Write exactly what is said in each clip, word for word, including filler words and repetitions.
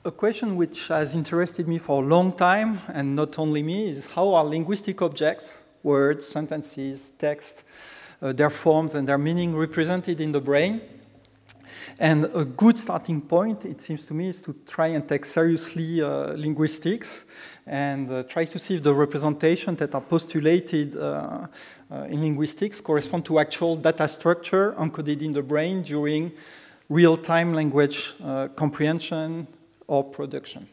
a question which has interested me for a long time, and not only me, is how are linguistic objects, words, sentences, text, uh, their forms and their meaning represented in the brain? And a good starting point, it seems to me, is to try and take seriously uh, linguistics and uh, try to see if the representations that are postulated uh, uh, in linguistics correspond to actual data structure encoded in the brain during real-time language uh, comprehension or production.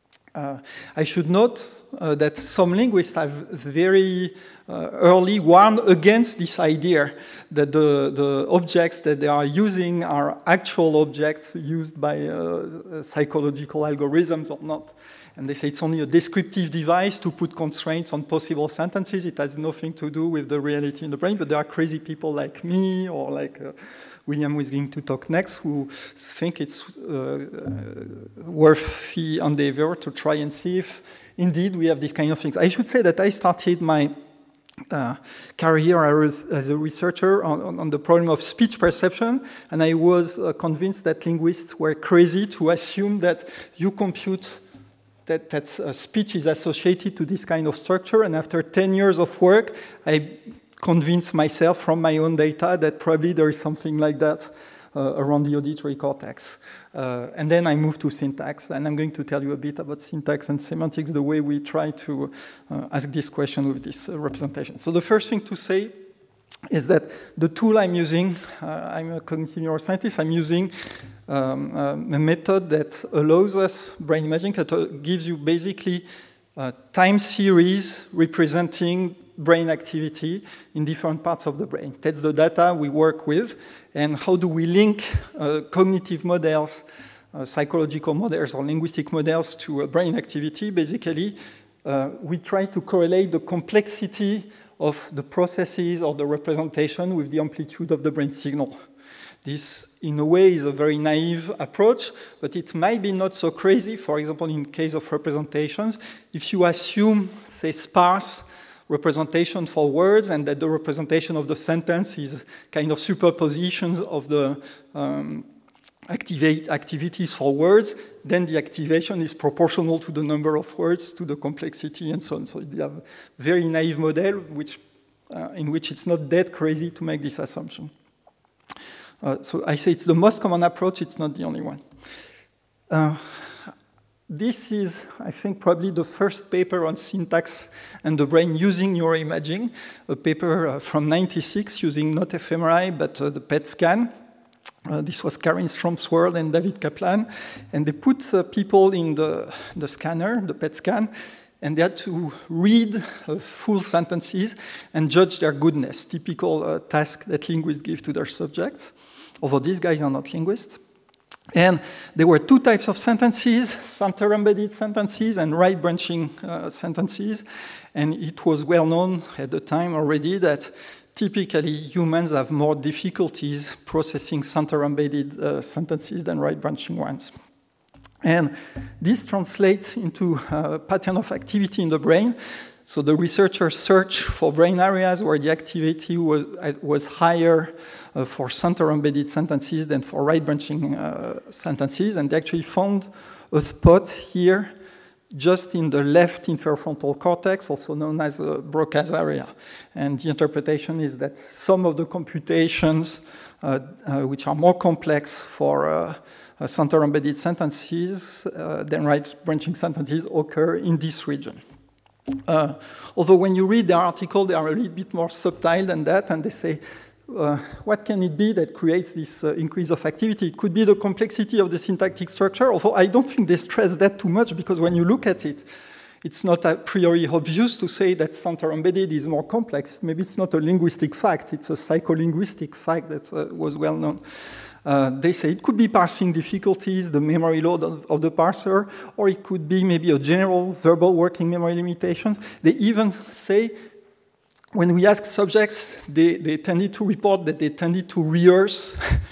Uh, I should note uh, that some linguists have very uh, early warned against this idea that the, the objects that they are using are actual objects used by uh, psychological algorithms or not. And they say it's only a descriptive device to put constraints on possible sentences. It has nothing to do with the reality in the brain, but there are crazy people like me or like uh, William, who is going to talk next, who think it's uh, uh, worthy endeavor to try and see if indeed we have these kind of things. I should say that I started my uh, career as, as a researcher on, on the problem of speech perception, and I was uh, convinced that linguists were crazy to assume that you compute that, that uh, speech is associated to this kind of structure, and after ten years of work, I convince myself from my own data that probably there is something like that uh, around the auditory cortex. Uh, and then I move to syntax, and I'm going to tell you a bit about syntax and semantics, the way we try to uh, ask this question with this uh, representation. So the first thing to say is that the tool I'm using, uh, I'm a cognitive neuroscientist, I'm using um, um, a method that allows us brain imaging, that gives you basically a time series representing brain activity in different parts of the brain. That's the data we work with. And how do we link uh, cognitive models, uh, psychological models, or linguistic models to uh, brain activity? Basically, uh, we try to correlate the complexity of the processes or the representation with the amplitude of the brain signal. This, in a way, is a very naive approach, but it might be not so crazy. For example, in case of representations, if you assume, say, sparse representation for words, and that the representation of the sentence is kind of superpositions of the um, activate activities for words, then the activation is proportional to the number of words, to the complexity, and so on. So you have a very naive model which, uh, in which it's not that crazy to make this assumption. Uh, so I say it's the most common approach, it's not the only one. Uh, This is, I think, probably the first paper on syntax and the brain using neuroimaging, a paper uh, from ninety-six using not fMRI, but uh, the P E T scan. Uh, this was Karin Stromswerd and David Kaplan. And they put uh, people in the, the scanner, the P E T scan, and they had to read uh, full sentences and judge their goodness, typical uh, task that linguists give to their subjects, although these guys are not linguists. And there were two types of sentences, center-embedded sentences and right-branching uh, sentences. And it was well known at the time already that typically humans have more difficulties processing center-embedded uh, sentences than right-branching ones. And this translates into a pattern of activity in the brain. So the researchers searched for brain areas where the activity was, was higher uh, for center-embedded sentences than for right-branching uh, sentences, and they actually found a spot here just in the left inferofrontal cortex, also known as the Broca's area. And the interpretation is that some of the computations, uh, uh, which are more complex for uh, uh, center-embedded sentences uh, than right-branching sentences, occur in this region. Uh, although when you read the article, they are a little bit more subtle than that, and they say, uh, what can it be that creates this uh, increase of activity? It could be the complexity of the syntactic structure, although I don't think they stress that too much, because when you look at it, it's not a priori obvious to say that center-embedded is more complex. Maybe it's not a linguistic fact, it's a psycholinguistic fact that uh, was well known. Uh, they say it could be parsing difficulties, the memory load of, of the parser, or it could be maybe a general verbal working memory limitations. They even say when we ask subjects, they, they tended to report that they tended to rehearse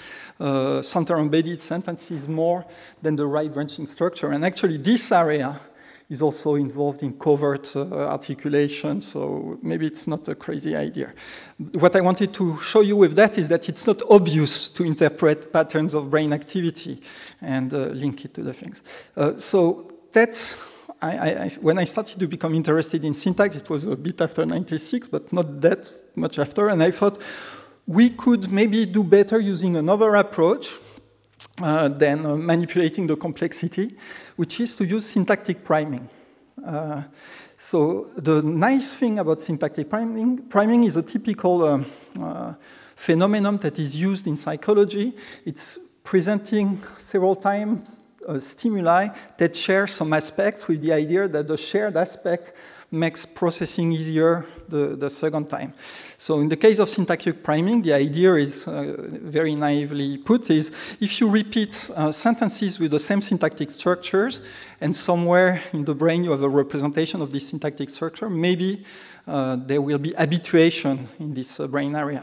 uh, center-embedded sentences more than the right-branching structure. And actually this area is also involved in covert uh, articulation, so maybe it's not a crazy idea. What I wanted to show you with that is that it's not obvious to interpret patterns of brain activity and uh, link it to the things. Uh, so that's, I, I, when I started to become interested in syntax, it was a bit after ninety-six, but not that much after, and I thought we could maybe do better using another approach uh, than uh, manipulating the complexity, which is to use syntactic priming. Uh, so the nice thing about syntactic priming, priming is a typical uh, uh, phenomenon that is used in psychology. It's presenting several times uh, stimuli that share some aspects with the idea that the shared aspects makes processing easier the, the second time. So in the case of syntactic priming, the idea is uh, very naively put is if you repeat uh, sentences with the same syntactic structures and somewhere in the brain you have a representation of this syntactic structure, maybe uh, there will be habituation in this uh, brain area.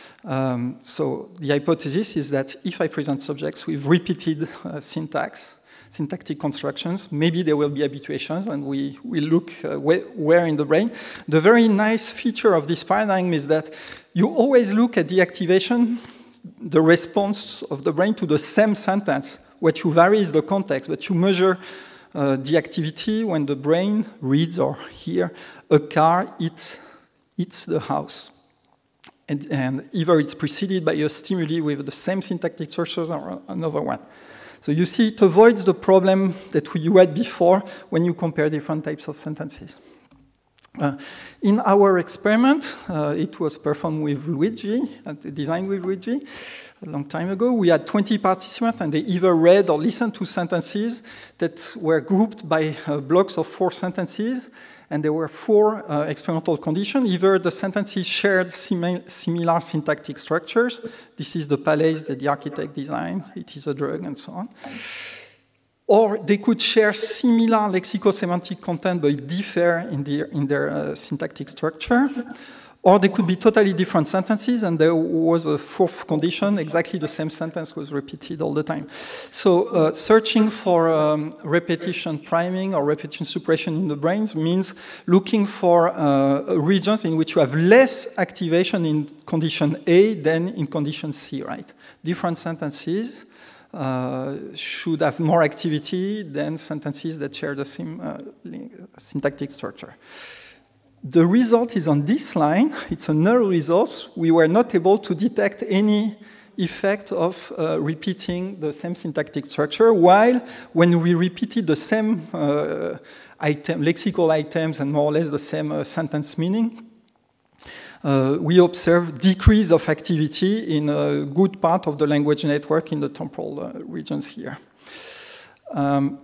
Um, so the hypothesis is that if I present subjects with repeated uh, syntax, syntactic constructions, maybe there will be habituations, and we will look uh, where, where in the brain. The very nice feature of this paradigm is that you always look at the activation, the response of the brain to the same sentence. What you vary is the context, but you measure uh, the activity when the brain reads or hears a car eats, eats the house. And, and either it's preceded by a stimuli with the same syntactic structures or another one. So you see, it avoids the problem that you had before when you compare different types of sentences. Uh, in our experiment, uh, it was performed with Luigi, uh, designed with Luigi, a long time ago. We had twenty participants, and they either read or listened to sentences that were grouped by uh, blocks of four sentences. And there were four uh, experimental conditions. Either the sentences shared simi similar syntactic structures. This is the palace that the architect designed. It is a drug, and so on. Or they could share similar lexicosemantic content, but differ in their, in their uh, syntactic structure. Or they could be totally different sentences, and there was a fourth condition, exactly the same sentence was repeated all the time. So uh, searching for um, repetition priming or repetition suppression in the brains means looking for uh, regions in which you have less activation in condition A than in condition C, right? Different sentences uh, should have more activity than sentences that share the same uh, syntactic structure. The result is on this line. It's a null result. We were not able to detect any effect of uh, repeating the same syntactic structure, while when we repeated the same uh, item, lexical items and more or less the same uh, sentence meaning, uh, we observed decrease of activity in a good part of the language network in the temporal uh, regions here. Um,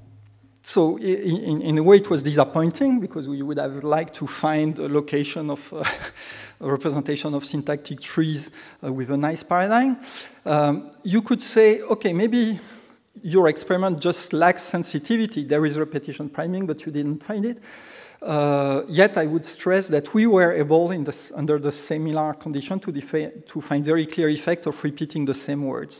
So in, in a way, it was disappointing because we would have liked to find a location of uh, a representation of syntactic trees uh, with a nice paradigm. Um, you could say, okay, maybe your experiment just lacks sensitivity. There is repetition priming, but you didn't find it. Uh, yet I would stress that we were able, in the, under the similar condition, to, to find very clear effect of repeating the same words.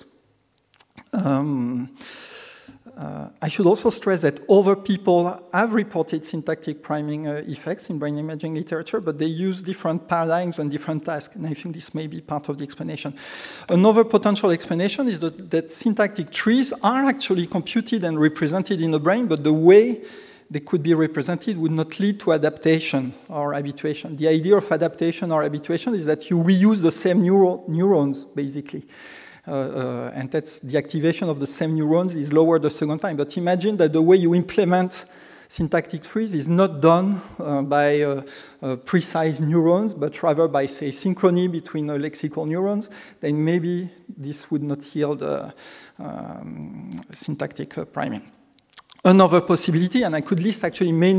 Um, Uh, I should also stress that other people have reported syntactic priming uh, effects in brain imaging literature, but they use different paradigms and different tasks, and I think this may be part of the explanation. Another potential explanation is that, that syntactic trees are actually computed and represented in the brain, but the way they could be represented would not lead to adaptation or habituation. The idea of adaptation or habituation is that you reuse the same neuro neurons, basically. Uh, uh, and that's the activation of the same neurons is lower the second time. But imagine that the way you implement syntactic trees is not done uh, by uh, uh, precise neurons, but rather by, say, synchrony between uh, lexical neurons, then maybe this would not yield uh, um, syntactic uh, priming. Another possibility, and I could list actually many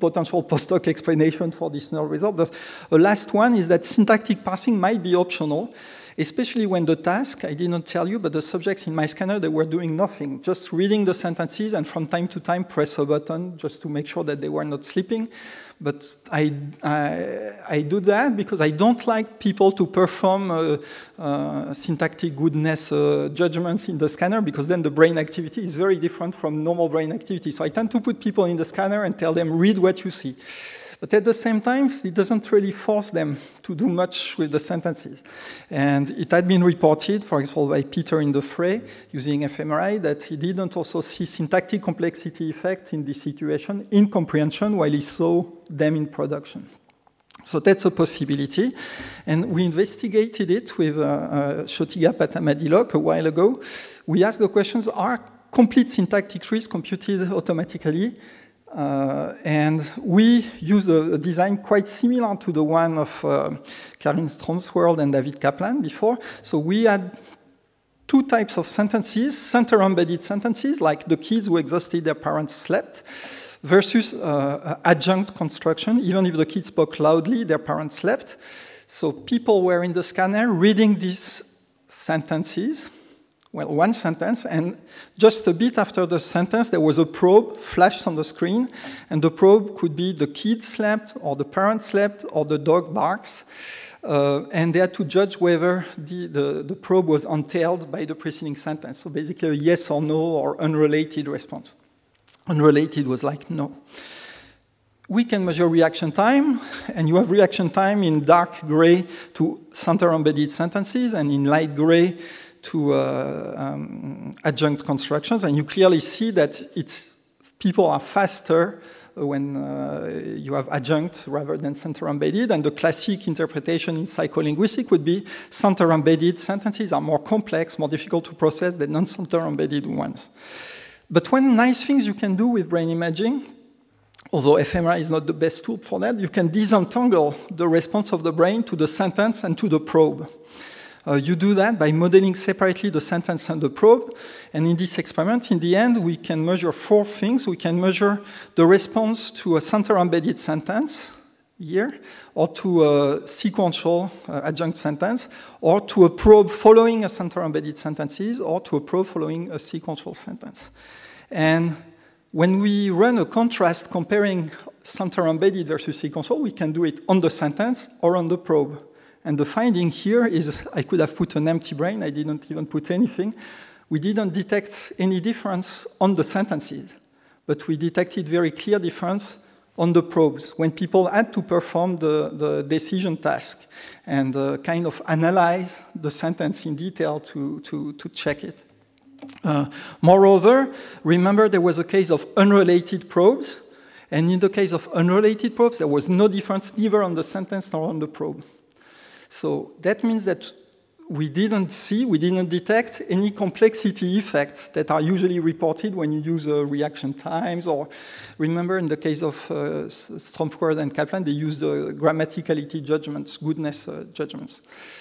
potential postdoc explanation for this null result. But the last one is that syntactic parsing might be optional, especially when the task, I did not tell you, but the subjects in my scanner, they were doing nothing, just reading the sentences and from time to time press a button just to make sure that they were not sleeping. But I, I, I do that because I don't like people to perform uh, uh, syntactic goodness uh, judgments in the scanner, because then the brain activity is very different from normal brain activity. So I tend to put people in the scanner and tell them, read what you see. But at the same time, it doesn't really force them to do much with the sentences. And it had been reported, for example, by Peter in the fray, using fMRI, that he didn't also see syntactic complexity effects in this situation in comprehension while he saw them in production. So that's a possibility. And we investigated it with uh, uh, Shotiga Patamadilok a while ago. We asked the questions, are complete syntactic trees computed automatically? Uh, and we used a, a design quite similar to the one of uh, Karin Stromsworld and David Kaplan before. So we had two types of sentences, center-embedded sentences, like the kids who exhausted their parents slept, versus uh, adjunct construction. Even if the kids spoke loudly, their parents slept. So people were in the scanner reading these sentences, well, one sentence, and just a bit after the sentence, there was a probe flashed on the screen, and the probe could be the kid slept, or the parent slept, or the dog barks, uh, and they had to judge whether the, the, the probe was entailed by the preceding sentence. So basically a yes or no, or unrelated response. Unrelated was like no. We can measure reaction time, and you have reaction time in dark gray to center-embedded sentences, and in light gray to uh, um, adjunct constructions, and you clearly see that it's, people are faster when uh, you have adjunct rather than center-embedded, and the classic interpretation in psycholinguistics would be center-embedded sentences are more complex, more difficult to process than non-center-embedded ones. But one nice thing you can do with brain imaging, although fMRI is not the best tool for that, you can disentangle the response of the brain to the sentence and to the probe. Uh, you do that by modeling separately the sentence and the probe. And in this experiment, in the end, we can measure four things. We can measure the response to a center-embedded sentence here, or to a sequential uh, adjunct sentence, or to a probe following a center-embedded sentences, or to a probe following a sequential sentence. And when we run a contrast comparing center-embedded versus sequential, we can do it on the sentence or on the probe. And the finding here is, I could have put an empty brain, I didn't even put anything. We didn't detect any difference on the sentences, but we detected very clear difference on the probes, when people had to perform the, the decision task and uh, kind of analyze the sentence in detail to, to, to check it. Uh, moreover, remember there was a case of unrelated probes, and in the case of unrelated probes, there was no difference neither on the sentence nor on the probe. So that means that we didn't see, we didn't detect any complexity effects that are usually reported when you use uh, reaction times, or remember in the case of uh, Stromsworld and Kaplan, they used uh, grammaticality judgments, goodness uh, judgments.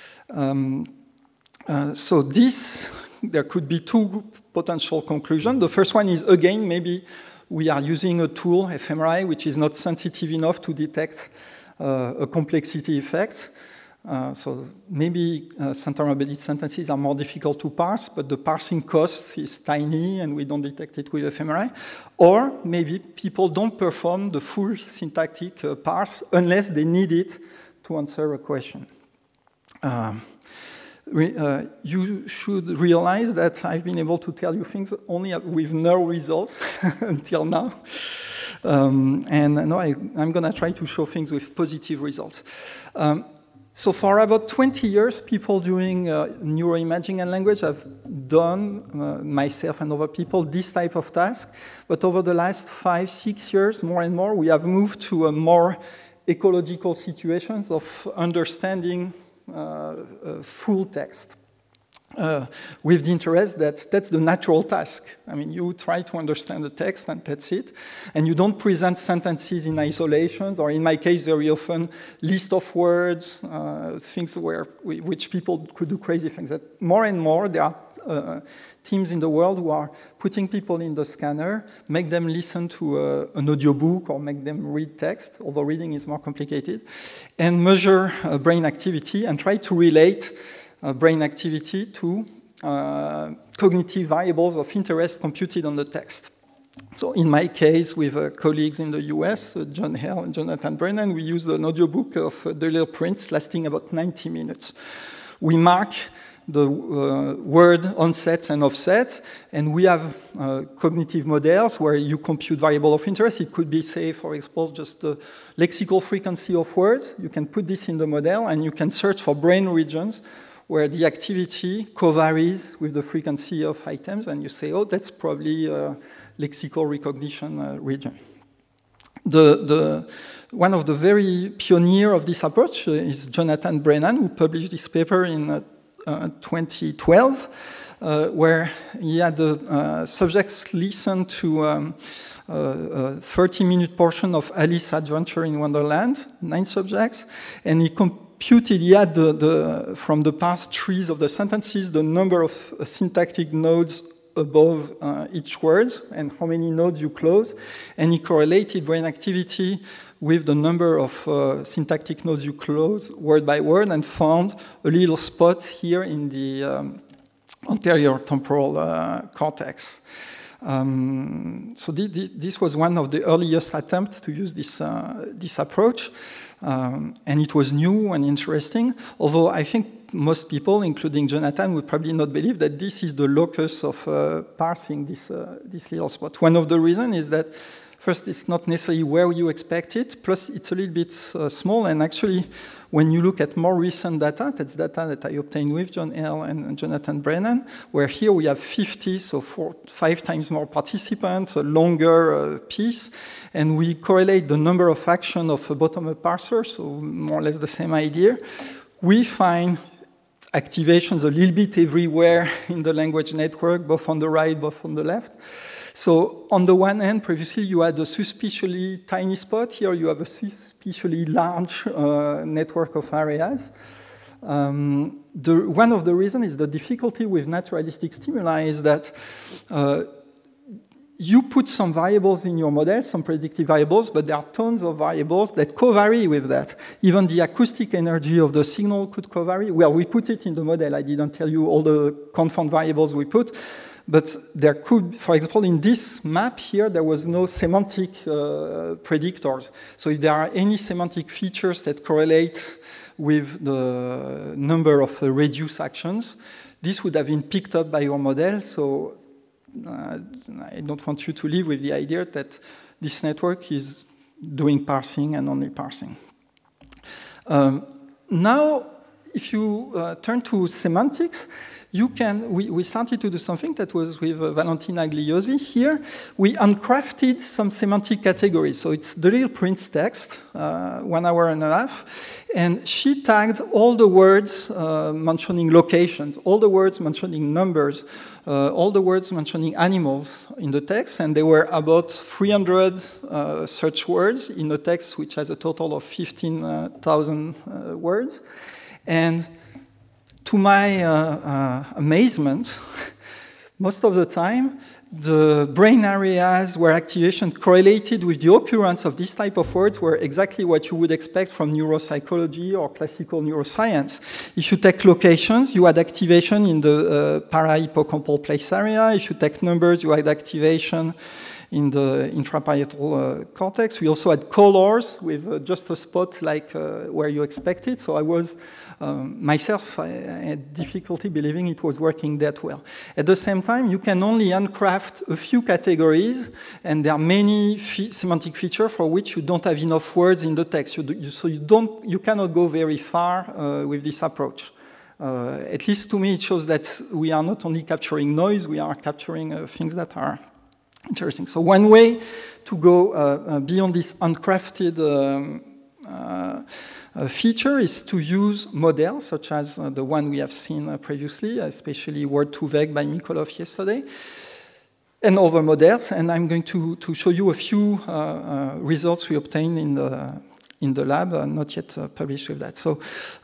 Um, uh, so this, there could be two potential conclusions. The first one is, again, maybe we are using a tool, fMRI, which is not sensitive enough to detect uh, a complexity effect. Uh, so maybe uh, center-embedded sentences are more difficult to parse, but the parsing cost is tiny and we don't detect it with fMRI. Or maybe people don't perform the full syntactic uh, parse unless they need it to answer a question. Um, re, uh, you should realize that I've been able to tell you things only with null results until now. Um, and now I, I'm going to try to show things with positive results. Um, So for about twenty years, people doing uh, neuroimaging and language have done, uh, myself and other people, this type of task. But over the last five, six years, more and more, we have moved to a more ecological situations of understanding uh, uh, full text. Uh, with the interest that that's the natural task. I mean, you try to understand the text and that's it. And you don't present sentences in isolations, or in my case, very often, list of words, uh, things where we, which people could do crazy things. That more and more, there are uh, teams in the world who are putting people in the scanner, make them listen to uh, an audiobook or make them read text, although reading is more complicated, and measure uh, brain activity and try to relate uh, brain activity to uh, cognitive variables of interest computed on the text. So in my case, with uh, colleagues in the U S, uh, John Hale and Jonathan Brennan, we used an audiobook of uh, The Little Prince lasting about ninety minutes. We mark the uh, word onsets and offsets, and we have uh, cognitive models where you compute variable of interest. It could be, say, for example, just the lexical frequency of words. You can put this in the model, and you can search for brain regions where the activity co-varies with the frequency of items, and you say, oh, that's probably a lexical recognition uh, region. The, the, one of the very pioneers of this approach is Jonathan Brennan, who published this paper in uh, uh, twenty twelve, uh, where he had the uh, subjects listen to um, a thirty-minute portion of Alice's Adventure in Wonderland, nine subjects, and he computed, he had the, the, from the past trees of the sentences, the number of uh, syntactic nodes above uh, each word and how many nodes you close, and he correlated brain activity with the number of uh, syntactic nodes you close word by word and found a little spot here in the um, anterior temporal uh, cortex. Um, so th th this was one of the earliest attempts to use this, uh, this approach, um, and it was new and interesting, although I think most people, including Jonathan, would probably not believe that this is the locus of uh, parsing this, uh, this little spot. One of the reasons is that, first, it's not necessarily where you expect it, plus it's a little bit uh, small, and actually, when you look at more recent data, that's data that I obtained with John Hale and Jonathan Brennan, where here we have fifty, so four, five times more participants, a longer uh, piece, and we correlate the number of actions of a bottom-up parser, so more or less the same idea. We find activations a little bit everywhere in the language network, both on the right, both on the left. So on the one hand, previously you had a suspiciously tiny spot. Here you have a suspiciously large uh, network of areas. Um, the, one of the reasons is the difficulty with naturalistic stimuli is that uh, you put some variables in your model, some predictive variables, but there are tons of variables that co-vary with that. Even the acoustic energy of the signal could co-vary. Well, we put it in the model. I didn't tell you all the confound variables we put. But there could, for example, in this map here, there was no semantic uh, predictors. So if there are any semantic features that correlate with the number of uh, reduced actions, this would have been picked up by your model. So uh, I don't want you to live with the idea that this network is doing parsing and only parsing. Um, now, if you uh, turn to semantics, you can, we, we started to do something that was with uh, Valentina Gliosi here. We uncrafted some semantic categories. So it's the Little Prince text, uh, one hour and a half. And she tagged all the words uh, mentioning locations, all the words mentioning numbers, uh, all the words mentioning animals in the text. And there were about three hundred uh, such words in a text which has a total of fifteen thousand uh, words. And to my uh, uh, amazement, most of the time, the brain areas where activation correlated with the occurrence of this type of words were exactly what you would expect from neuropsychology or classical neuroscience. If you take locations, you had activation in the uh, para-hippocampal place area. If you take numbers, you had activation in the intraparietal uh, cortex. We also had colors with uh, just a spot like uh, where you expect it. So I was, um, myself, I, I had difficulty believing it was working that well. At the same time, you can only uncraft a few categories, and there are many fe semantic features for which you don't have enough words in the text. You do, you, so you, don't, you cannot go very far uh, with this approach. Uh, at least to me, it shows that we are not only capturing noise, we are capturing uh, things that are interesting. So one way to go uh, uh, beyond this uncrafted um, uh, uh, feature is to use models, such as uh, the one we have seen uh, previously, especially Word two Vec by Mikolov yesterday, and other models. And I'm going to, to show you a few uh, uh, results we obtained in the, in the lab, uh, not yet uh, published with that. So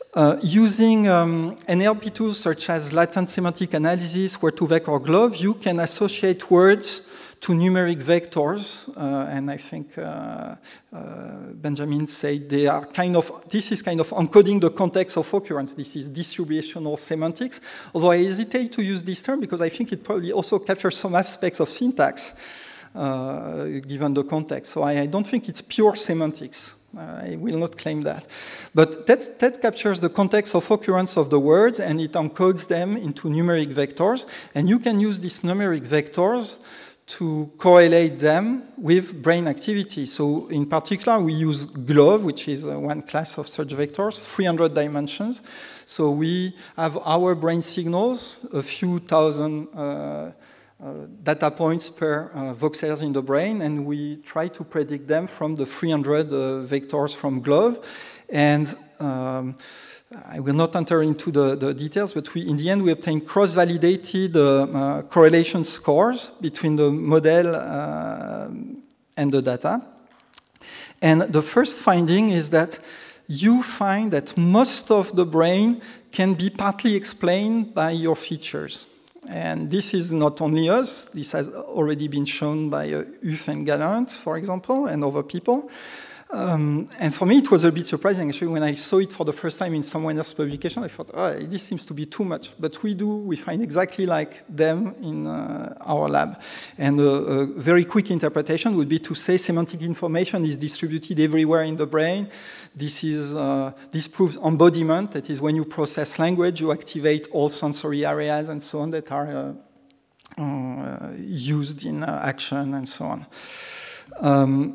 Uh, using um, N L P tools such as latent semantic analysis, word to vec, or GloVe, you can associate words to numeric vectors, uh, and I think uh, uh, Benjamin said they are kind of, this is kind of encoding the context of occurrence. This is distributional semantics, although I hesitate to use this term because I think it probably also captures some aspects of syntax, uh, given the context. So I, I don't think it's pure semantics. I will not claim that. But that, that captures the context of occurrence of the words, and it encodes them into numeric vectors. And you can use these numeric vectors to correlate them with brain activity. So in particular, we use GloVe, which is uh, one class of search vectors, three hundred dimensions. So we have our brain signals, a few thousand uh, Uh, data points per uh, voxels in the brain, and we try to predict them from the three hundred uh, vectors from GloVe. And um, I will not enter into the, the details, but we, in the end, we obtain cross-validated uh, uh, correlation scores between the model uh, and the data. And the first finding is that you find that most of the brain can be partly explained by your features. And this is not only us. This has already been shown by uh, Huth and Gallant, for example, and other people. Um, and for me, it was a bit surprising. Actually, when I saw it for the first time in someone else's publication, I thought, oh, this seems to be too much. But we do, we find exactly like them in uh, our lab. And a, a very quick interpretation would be to say semantic information is distributed everywhere in the brain. This, is, uh, this proves embodiment. That is, when you process language, you activate all sensory areas and so on that are uh, uh, used in uh, action and so on. Um,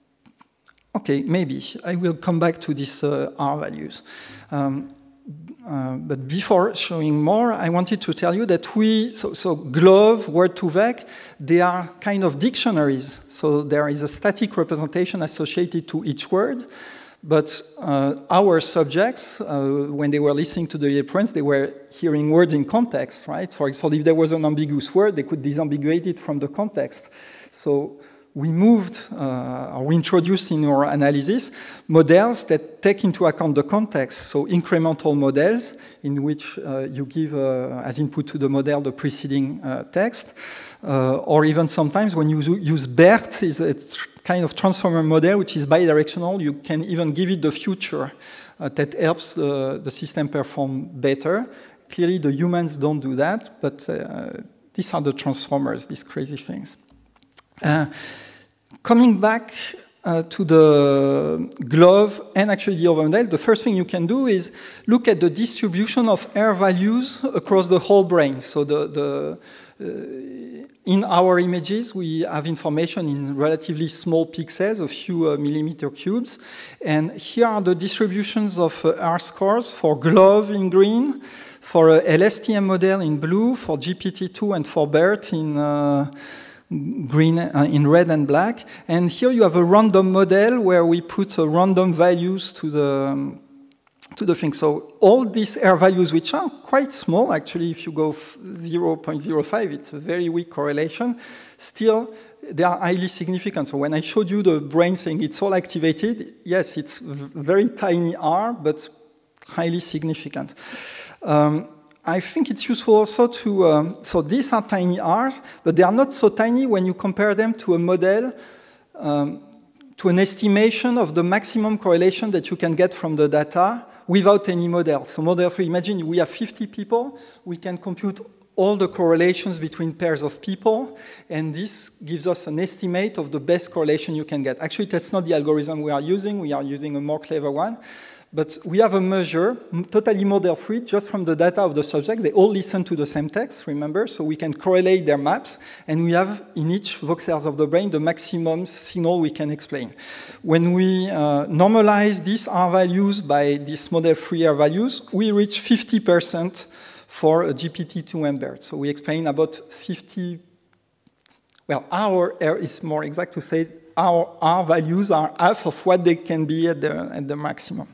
Okay, maybe. I will come back to these uh, R values. Um, uh, but before showing more, I wanted to tell you that we, so, so GloVe, word to vec, they are kind of dictionaries. So there is a static representation associated to each word. But uh, our subjects, uh, when they were listening to the reference, they were hearing words in context, right? For example, if there was an ambiguous word, they could disambiguate it from the context. So we moved, uh, or we introduced in our analysis, models that take into account the context. So incremental models in which uh, you give uh, as input to the model the preceding uh, text. Uh, or even sometimes when you use BERT, is a kind of transformer model which is bidirectional. You can even give it the future uh, that helps uh, the system perform better. Clearly the humans don't do that, but uh, these are the transformers, these crazy things. Uh, coming back uh, to the GloVe and actually the other model, the first thing you can do is look at the distribution of R values across the whole brain. So the, the, uh, in our images, we have information in relatively small pixels, a few uh, millimeter cubes. And here are the distributions of uh, R scores for GloVe in green, for a L S T M model in blue, for G P T two, and for BERT in uh, green, uh, in red and black. And here you have a random model where we put uh, random values to the, um, to the thing. So all these R values, which are quite small, actually, if you go zero point zero five, it's a very weak correlation, still they are highly significant. So when I showed you the brain saying it's all activated, yes, it's very tiny R, but highly significant. Um, I think it's useful also to, um, so these are tiny R's, but they are not so tiny when you compare them to a model, um, to an estimation of the maximum correlation that you can get from the data without any model. So model three, imagine we have fifty people, we can compute all the correlations between pairs of people, and this gives us an estimate of the best correlation you can get. Actually, that's not the algorithm we are using, we are using a more clever one. But we have a measure, totally model-free, just from the data of the subject. They all listen to the same text, remember? So we can correlate their maps, and we have in each voxels of the brain the maximum signal we can explain. When we uh, normalize these R values by these model-free R values, we reach fifty percent for a G P T two and BERT. So we explain about fifty, well, our R is more exact to say our R values are half of what they can be at the, at the maximum.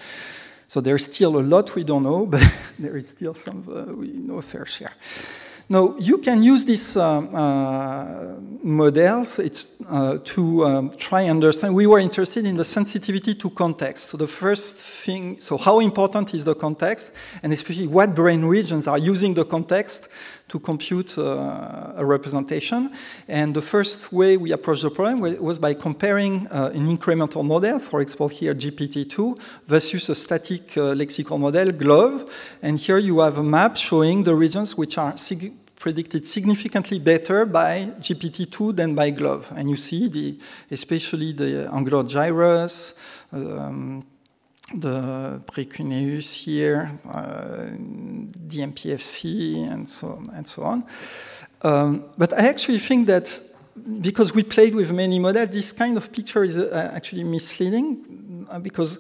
So there's still a lot we don't know, but there is still some uh, we know a fair share. Now, you can use these uh, uh, models it's, uh, to um, try and understand. We were interested in the sensitivity to context. So the first thing, so how important is the context, and especially what brain regions are using the context to compute uh, a representation. And the first way we approached the problem was by comparing uh, an incremental model, for example here G P T two, versus a static uh, lexical model, GloVe. And here you have a map showing the regions which are sig predicted significantly better by G P T two than by GloVe. And you see the, especially the angular gyrus, um, the precuneus here, uh, the M P F C, and so, and so on. Um, but I actually think that because we played with many models, this kind of picture is uh, actually misleading, uh, because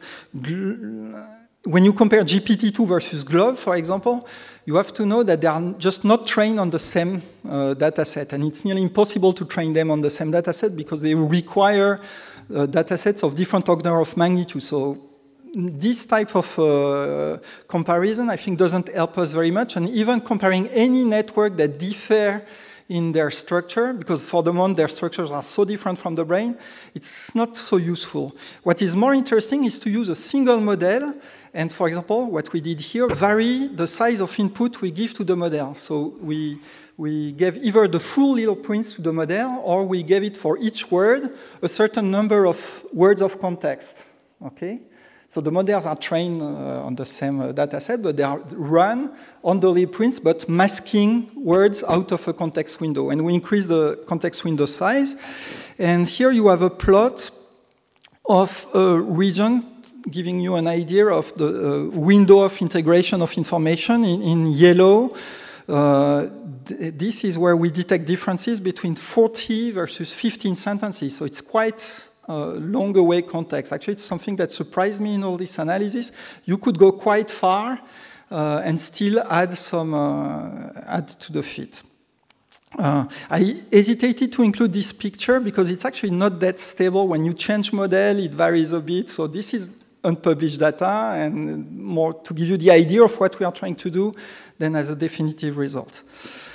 when you compare G P T two versus GloVe, for example, you have to know that they are just not trained on the same uh, data set, and it's nearly impossible to train them on the same data set because they require uh, data sets of different order of magnitude. So this type of uh, comparison, I think, doesn't help us very much. And even comparing any network that differ in their structure, because for the moment their structures are so different from the brain, it's not so useful. What is more interesting is to use a single model, and for example, what we did here, vary the size of input we give to the model. So we, we gave either the full little prints to the model, or we gave it for each word a certain number of words of context, okay? So the models are trained uh, on the same uh, data set, but they are run on the little prints, but masking words out of a context window. And we increase the context window size. And here you have a plot of a region giving you an idea of the uh, window of integration of information. In, in yellow, uh, th this is where we detect differences between forty versus fifteen sentences. So it's quite Uh, long away context. Actually, it's something that surprised me in all this analysis. You could go quite far uh, and still add some uh, add to the fit. Uh, I hesitated to include this picture because it's actually not that stable. When you change model, it varies a bit. So this is unpublished data, and more to give you the idea of what we are trying to do than as a definitive result.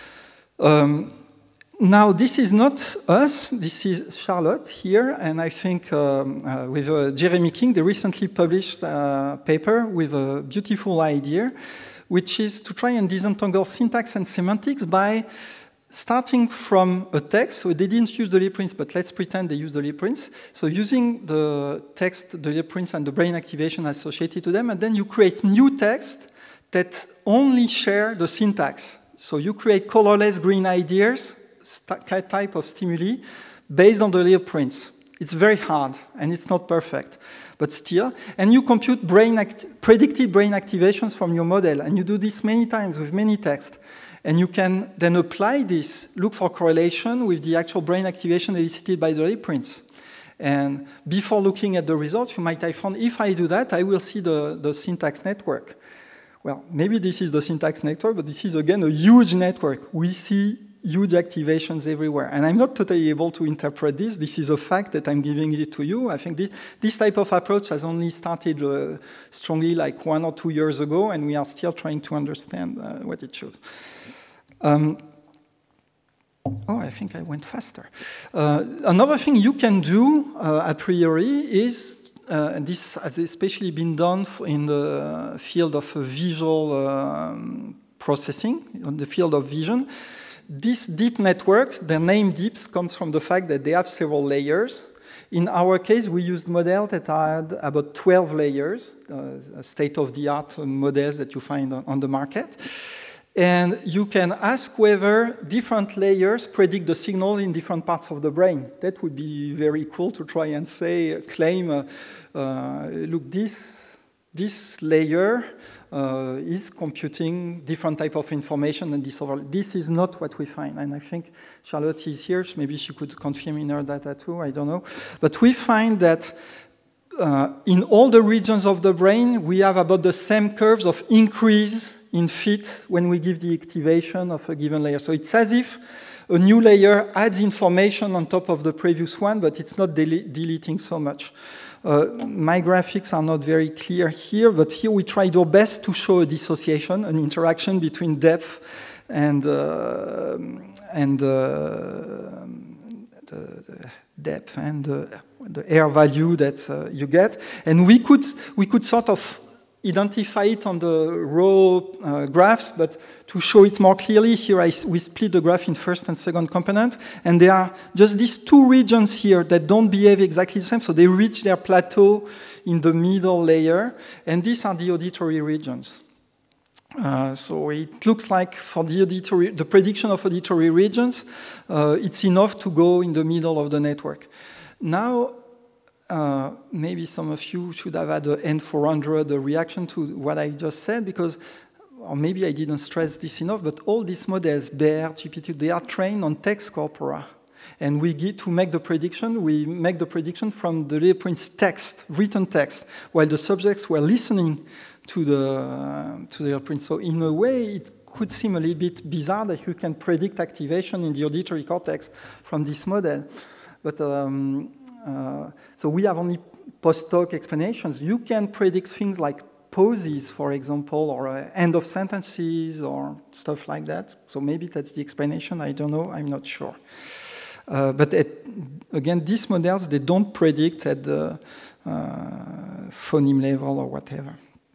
Um, Now, this is not us, this is Charlotte here, and I think um, uh, with uh, Jeremy King, they recently published a paper with a beautiful idea, which is to try and disentangle syntax and semantics by starting from a text. So they didn't use the little prints, but let's pretend they use the little prints. So using the text, the little prints, and the brain activation associated to them, and then you create new text that only share the syntax. So you create colorless green ideas, type of stimuli based on the little prints. It's very hard and it's not perfect, but still. And you compute brain act predicted brain activations from your model, and you do this many times with many texts. And you can then apply this, look for correlation with the actual brain activation elicited by the little prints. And before looking at the results, you might have found, if I do that, I will see the, the syntax network. Well, maybe this is the syntax network, but this is again a huge network. We see huge activations everywhere. And I'm not totally able to interpret this. This is a fact that I'm giving it to you. I think this, this type of approach has only started uh, strongly like one or two years ago, and we are still trying to understand uh, what it should. Um, oh, I think I went faster. Uh, another thing you can do uh, a priori is, uh, and this has especially been done in the field of visual um, processing, on the field of vision. This deep network, their name deeps, comes from the fact that they have several layers. In our case, we used models that had about twelve layers, uh, state-of-the-art models that you find on, on the market. And you can ask whether different layers predict the signal in different parts of the brain. That would be very cool to try and say, claim, uh, uh, look, this, this layer Uh, is computing different type of information and this overlay. This is not what we find. And I think Charlotte is here. Maybe she could confirm in her data too. I don't know. But we find that uh, in all the regions of the brain, we have about the same curves of increase in fit when we give the activation of a given layer. So it's as if a new layer adds information on top of the previous one, but it's not del deleting so much. Uh, my graphics are not very clear here, but here we tried our best to show a dissociation, an interaction between depth and uh, and uh, the, the depth and the, the air value that uh, you get. And we could we could sort of identify it on the raw uh, graphs, but to show it more clearly, here I, we split the graph in first and second component, and there are just these two regions here that don't behave exactly the same, so they reach their plateau in the middle layer, and these are the auditory regions. Uh, so it looks like for the auditory, the prediction of auditory regions, uh, it's enough to go in the middle of the network. Now, uh, maybe some of you should have had an N four hundred a reaction to what I just said, because, or maybe I didn't stress this enough, but all these models, Bear, G P T, they are trained on text corpora. And we get to make the prediction, we make the prediction from the little print's text, written text, while the subjects were listening to the, uh, to the print. So in a way, it could seem a little bit bizarre that you can predict activation in the auditory cortex from this model. But um, uh, so we have only post-hoc explanations. You can predict things like pauses, for example, or uh, end of sentences or stuff like that. So maybe that's the explanation. I don't know. I'm not sure. Uh, but at, again, these models, they don't predict at the uh, phoneme level or whatever.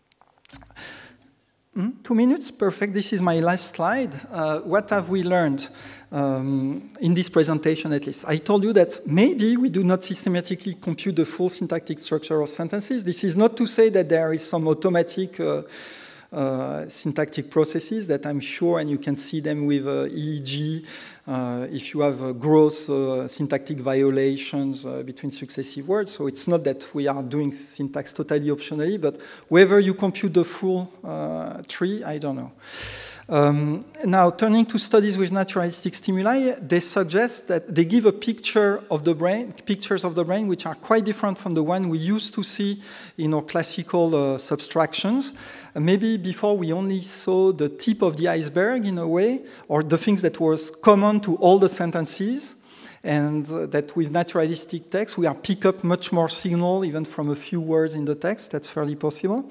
Mm, two minutes, perfect. This is my last slide. Uh, what have we learned um, in this presentation, at least? I told you that maybe we do not systematically compute the full syntactic structure of sentences. This is not to say that there is some automatic uh, uh, syntactic processes that I'm sure, and you can see them with uh, E E G, uh, if you have uh, gross uh, syntactic violations uh, between successive words. So it's not that we are doing syntax totally optionally, but whether you compute the full uh, tree, I don't know. Um, now, turning to studies with naturalistic stimuli, they suggest that they give a picture of the brain, pictures of the brain, which are quite different from the one we used to see in our classical uh, subtractions. Uh, maybe before we only saw the tip of the iceberg in a way, or the things that was common to all the sentences, and uh, that with naturalistic text, we are pick up much more signal, even from a few words in the text. That's fairly possible.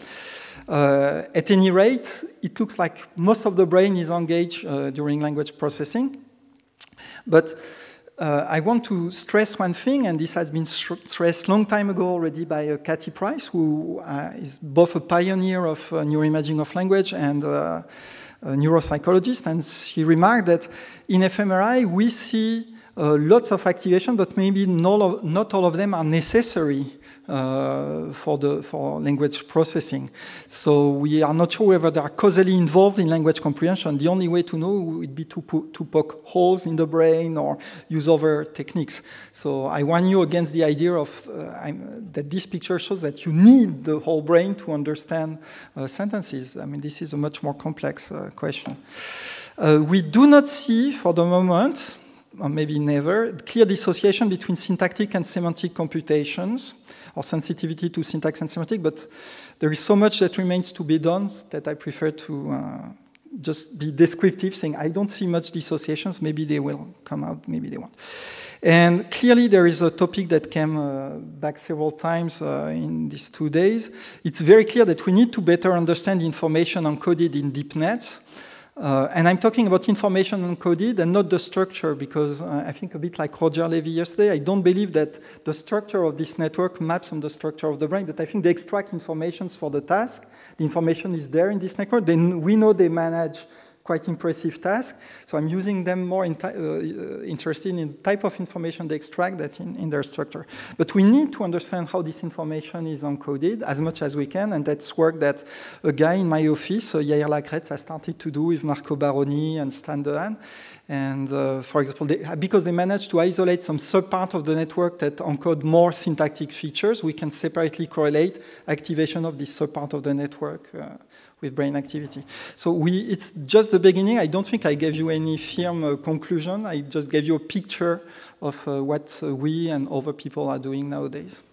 Uh, at any rate, it looks like most of the brain is engaged uh, during language processing. But uh, I want to stress one thing, and this has been stressed a long time ago already by uh, Cathy Price, who uh, is both a pioneer of uh, neuroimaging of language and uh, a neuropsychologist. And she remarked that in fMRI, we see uh, lots of activation, but maybe not, of, not all of them are necessary Uh, for the for language processing. So we are not sure whether they are causally involved in language comprehension. The only way to know would be to, put, to poke holes in the brain or use other techniques. So I warn you against the idea of uh, I'm, that this picture shows that you need the whole brain to understand uh, sentences. I mean, this is a much more complex uh, question. Uh, we do not see, for the moment, or maybe never, clear dissociation between syntactic and semantic computations, or sensitivity to syntax and semantic, but there is so much that remains to be done that I prefer to uh, just be descriptive, saying I don't see much dissociations, maybe they will come out, maybe they won't. And clearly there is a topic that came uh, back several times uh, in these two days. It's very clear that we need to better understand the information encoded in deep nets. Uh, and I'm talking about information encoded and not the structure, because uh, I think a bit like Roger Levy yesterday, I don't believe that the structure of this network maps on the structure of the brain, but I think they extract information for the task. The information is there in this network. Then we know they manage quite impressive tasks. So I'm using them more in uh, interested in the type of information they extract that in, in their structure. But we need to understand how this information is encoded as much as we can, and that's work that a guy in my office, uh, Yair Lacretz, has started to do with Marco Baroni and Stan Dehaene. And uh, for example, they, because they managed to isolate some subpart of the network that encode more syntactic features, we can separately correlate activation of this subpart of the network uh, with brain activity. So we, it's just the beginning. I don't think I gave you any firm uh, conclusion. I just gave you a picture of uh, what uh, we and other people are doing nowadays.